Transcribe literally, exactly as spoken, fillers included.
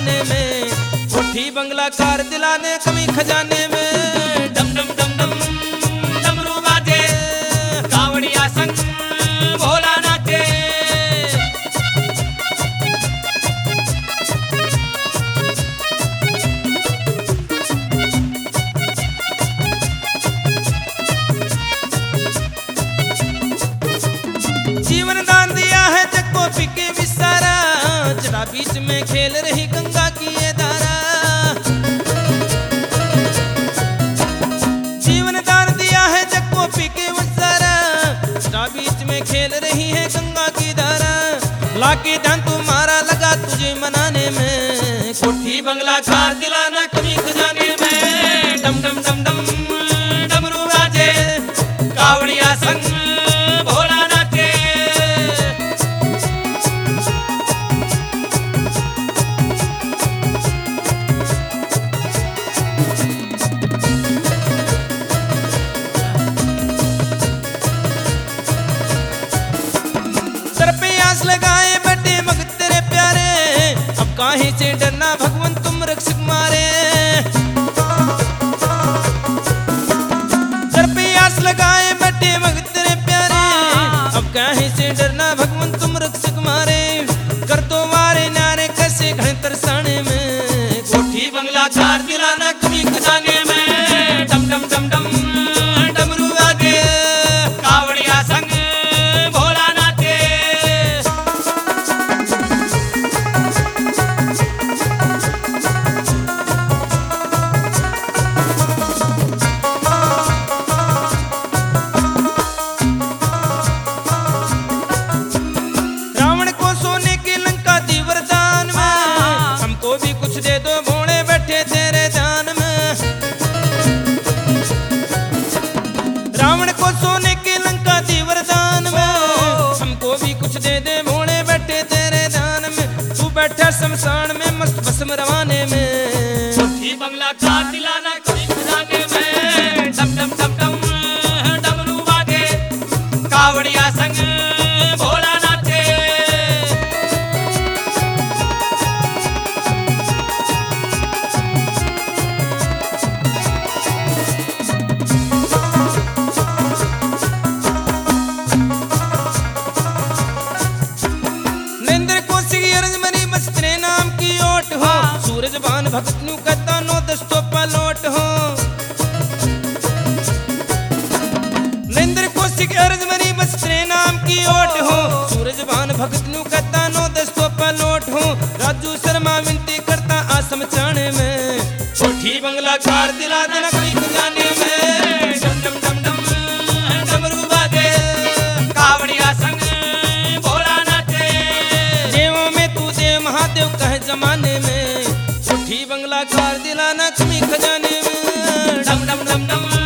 जमाने में, कोठी बंगला कार दिलाने कमी खजाने में। डम डम डम डम डमरू बाजे, कावड़िया संग भोला नाचे। जीवन दान दिया है जग को पीके विसारा, जड़ा बीच में खेल रही गंगा की ये धारा। जीवन दान दिया है जग को पीके विसारा, जड़ा बीच में खेल रही है गंगा की धारा। लाके ध्यान तुम्हारा लगा तुझे मनाने में, कोठी बंगला कार दिलाना कमी खजाने में। डम डम डम डम डमरू बाजे, कावड़िया संग भोला नाचे। सर पे आस लगाए बैठे भगत तेरे प्यारे, अब काहे से डरना भगवान तुम रक्षक मारे। सर पे आस लगाए बैठे भगत तेरे प्यारे, अब काहे से डरना भगवान तुम रक्षक मारे। कर दो मारे नारे कैसे घने तरसाने में, कोठी बंगला कार दिलाना कमी खजाने में। डम डम डम डम डमरू बाजे, कावड़िया संग भोला नाचे। रावण को सोने की लंका दी वरदान में, हमको भी कुछ दे दो भोले बैठे तेरे ध्यान में। रावण को सोने की लंका दी वरदान में, हमको भी कुछ दे दे भोले बैठे तेरे ध्यान में। तू बैठा शमशान में मस्त भस्म रवाने में, कोठी बंगला कार दिलाना कमी खजाने में। डम डम डम डम डमरू बाजे, कावड़िया संग भोला नाचे। नरेंद्र कौशिक अर्ज मरी बस तेरे नाम की ओट हो, सूरज बान भगत न्यू कहता नो दस्तो पलोट हो। नरेंद्र कौशिक अर्ज मरी बस तेरे नाम की ओट हो, सूरज बान भगत न्यू कहता नो दस्तो पलोट हो। राजू शर्मा विनती करता आसम चाने में, कोठी बंगला कार दिला देना कमी खजाने में। डम डम डम डम डमरू बाजे, कावड़िया संग भोला नाचे। देवों में तू देव महादेव कहे जमाने में, कोठी बंगला कार दिलाना कमी खजाने में। डम डम डम डम